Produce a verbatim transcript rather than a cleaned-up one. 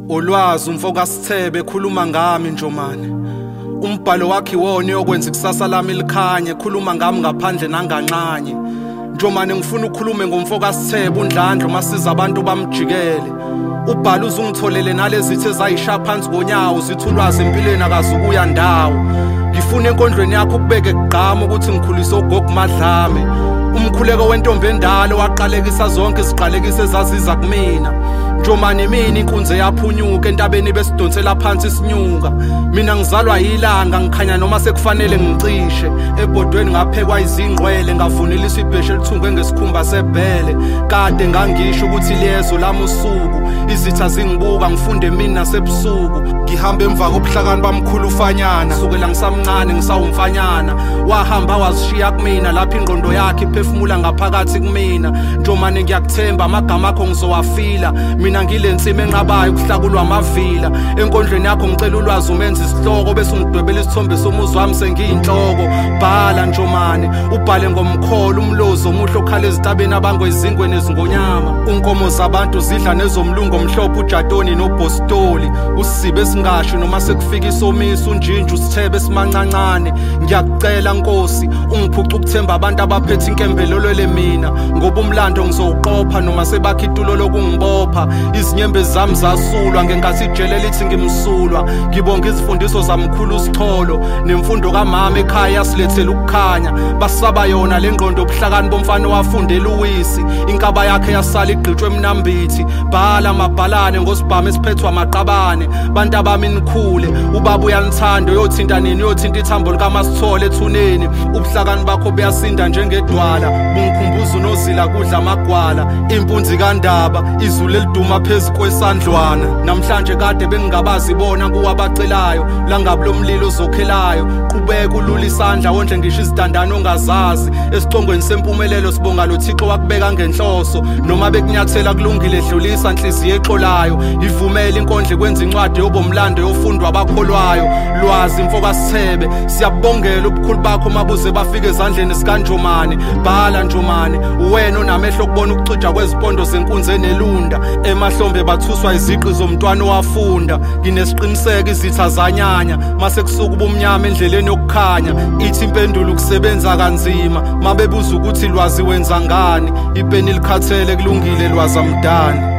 Olwazi umfoka Sithebe ekhuluma ngami Njomane. Umbhalo wakhe wona yokwenza ikusasa lami likhanye, ekhuluma ngami ngaphandle nanganqanye. Njomane ngifuna ukukhulume ngomfoka Sithebe uNdlandlo masiza abantu bamjikele. Ubhalo uzungitholele nalezi zithe zayisha phansi konyawo zithulwazi empilweni akazukuya ndawo. Ngifuna enkondlweni yakho ukubeke igqama ukuthi ngikhulise ugogo Madlame. Umkhuleko wentombi endalo waqalekisa zonke iziqalekise ezaziza kumina. Njomane mina inkunze yaphunyuka entabeni besidonsela phansi isinyuka. Mina ngizalwa yilanga ngikhanya noma sekufanele ngicishe. Ebhodweni ngaphekwa izingqwele ngavunila isibheshe elithungwe ngesikhumba sebhele. Kade ngangisho ukuthi liyezo lami usuku. Izitha zingibuka ngifunde mina nasebusuku. Ngihamba emva kobuhlakani bamkhulu ufanyana. Sukela ngisamncane ngisawumfanyana. Wahamba wazishiya kumina lapha ingqondo yakhe iphefumula ngaphakathi kumina. Njomane ngiyakuthemba amagama akho ngizowafila. Mina ngile nsime enqabayo ukuhlakulwa amavila. Enkondlweni yakho ngicela ulwazi umenze isihloko bese ungidwebela isithombe somuzi wami sengiyinhloko. Bhala Njomane ubhale ngomkholo umlozo omuhle okhala ezitabeni abangwezingwe nezingonyama. Unkomo zabantu zidla nezomlungu omhlophe uJatoni noBostoli. Usibe esingasho noma sekufika isomiso unjinja uSithebe esimancancane. Ngiyakucela Nkosi ungiphuca ukuthemba abantu abaphethe inkembelelo le mina. Ngoba umlando ngizowuqopha noma sebakha itulo lokungibopha. Izinyembe zami zasulwa ngenkathi ijele lithi ngimsulwa. Ngibonga izifundiso zamkhulu uSitholo nemfundo kaMama ekhaya silethela ukukhanya. Basaba yona lengqondo obuhlakani bomfana wafundela uwisi. Inkaba yakhe yasala igqitshwe emnambithi. Bhala amabhalane ngosibhamu esiphethwa amaqabane. Bantu abami nikhule ubaba uyanithanda uyothinta nini uyothinta ithambo likaMasithole ethuneni. Ubuhlakani bakho buyasinda njengedwala. Bungikhumbuza unozila kudla amagwala. Impunzi kaNdaba izulu eliduma phezu kwesandlwana. Namhlanje kade bengingabazi bona kuwabacelayo. Langabi lomlilo ozokhelayo. Qhubeka ulula isandla wonke ngisho izidandano ongazazi. Esicongweni sempumelelo sibonga lo Thixo wakubeka ngenhloso. Noma bekunyathela kulungile dlulisa inhliziyo exolayo. Ivumela inkondlo kwenza incwadi yobomlando yofundwa abakholwayo. Lwazi mfoka Sithebe siyabongela ubukhulu bakho mabuze bafike ezandleni sikaNjomane. Bhala Njomane wena onamehlo okubona ukucija kwezipondo zenkunzi enelunda. Emahlombe bathuswa iziqi zomntwana owafunda. Nginesiqiniseko izitha zanyanya mase kusuka ubumnyama endleleni yokukhanya. Ithi impendulo ukusebenza kanzima mabebuza ukuthi lwazi wenza ngani. Ipeni likhathele kulungile lwaza mdani.